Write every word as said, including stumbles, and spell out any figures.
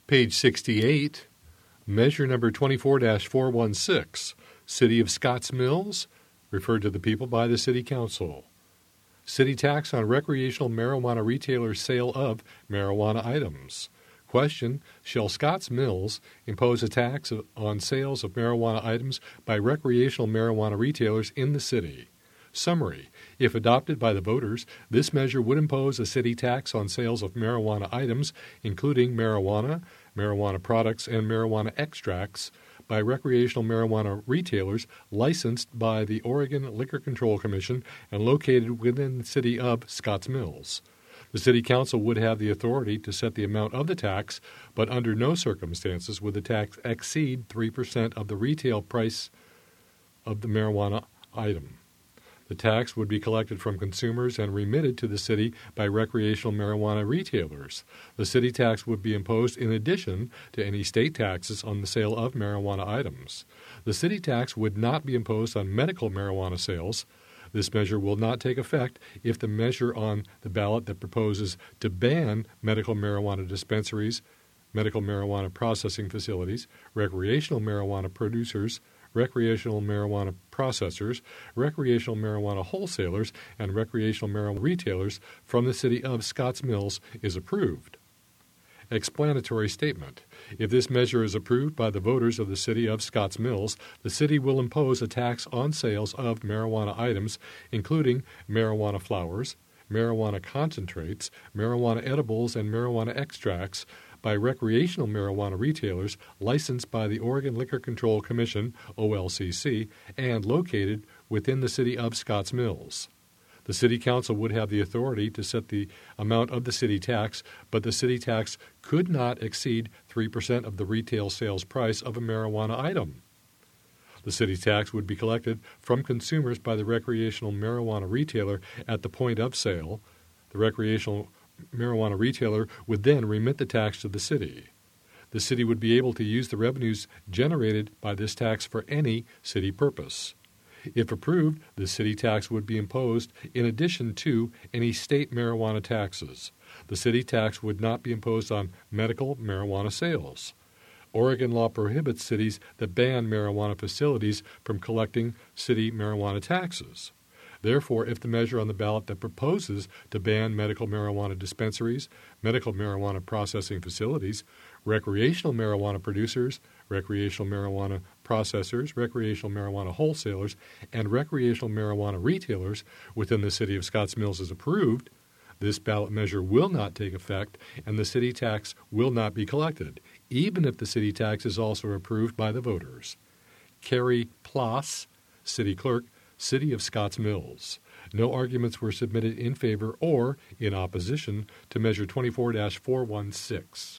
Page sixty-eight, measure number twenty-four dash four one six, City of Scotts Mills, referred to the people by the City Council. City tax on recreational marijuana retailers' sale of marijuana items. Question, shall Scotts Mills impose a tax on sales of marijuana items by recreational marijuana retailers in the city? Summary, if adopted by the voters, this measure would impose a city tax on sales of marijuana items, including marijuana, marijuana products, and marijuana extracts, by recreational marijuana retailers licensed by the Oregon Liquor Control Commission and located within the city of Scotts Mills. The City Council would have the authority to set the amount of the tax, but under no circumstances would the tax exceed three percent of the retail price of the marijuana item. The tax would be collected from consumers and remitted to the city by recreational marijuana retailers. The city tax would be imposed in addition to any state taxes on the sale of marijuana items. The city tax would not be imposed on medical marijuana sales. This measure will not take effect if the measure on the ballot that proposes to ban medical marijuana dispensaries, medical marijuana processing facilities, recreational marijuana producers, recreational marijuana processors, recreational marijuana wholesalers, and recreational marijuana retailers from the city of Scotts Mills is approved. Explanatory statement. If this measure is approved by the voters of the city of Scotts Mills, the city will impose a tax on sales of marijuana items, including marijuana flowers, marijuana concentrates, marijuana edibles, and marijuana extracts, by recreational marijuana retailers licensed by the Oregon Liquor Control Commission, O L C C, and located within the city of Scotts Mills. The City Council would have the authority to set the amount of the city tax, but the city tax could not exceed three percent of the retail sales price of a marijuana item. The city tax would be collected from consumers by the recreational marijuana retailer at the point of sale. The recreational marijuana retailer would then remit the tax to the city. The city would be able to use the revenues generated by this tax for any city purpose. If approved, the city tax would be imposed in addition to any state marijuana taxes. The city tax would not be imposed on medical marijuana sales. Oregon law prohibits cities that ban marijuana facilities from collecting city marijuana taxes. Therefore, if the measure on the ballot that proposes to ban medical marijuana dispensaries, medical marijuana processing facilities, recreational marijuana producers, recreational marijuana processors, recreational marijuana wholesalers, and recreational marijuana retailers within the city of Scotts Mills is approved, this ballot measure will not take effect and the city tax will not be collected, even if the city tax is also approved by the voters. Carrie Ploss, City Clerk, City of Scotts Mills. No arguments were submitted in favor or in opposition to Measure twenty-four dash four one six.